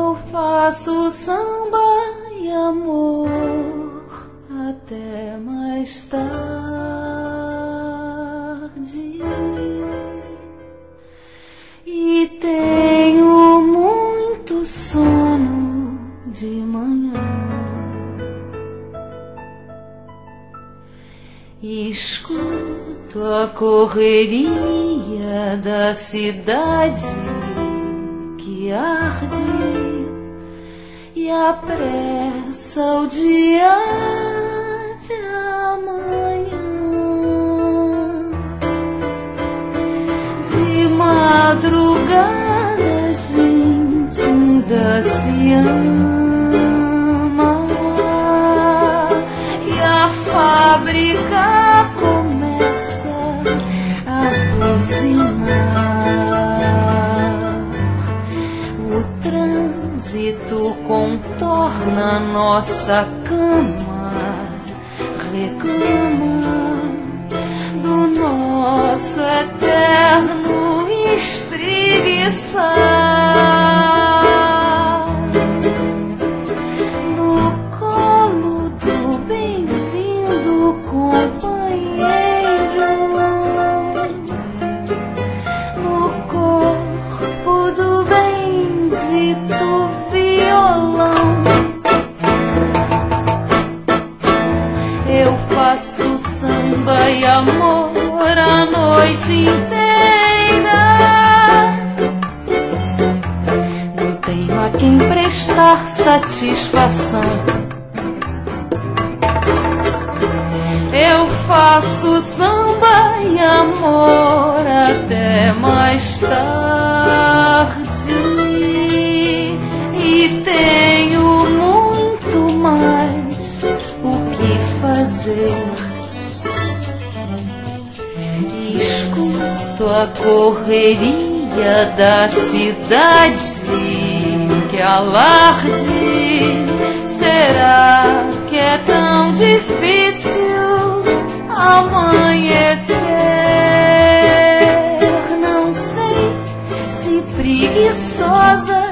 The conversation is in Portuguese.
faço samba e amor até mais tarde. E tenho muito sono de manhã. Escuto a correria da cidade que arde e apressa o dia de amanhã. De madrugada a gente ainda se ama e a fábrica começa a buzinar. O trânsito contorna nossa cama, reclama do nosso eterno espreguiçar. No colo do bem-vindo companheiro, no corpo do bendito violão, eu faço samba e amor a noite inteira. Não tenho a quem prestar satisfação. Eu faço samba e amor até mais tarde. E tenho muito mais o que fazer. Escuto a correria da cidade que alarde. Será que é tão difícil amanhecer? Não sei se preguiçosa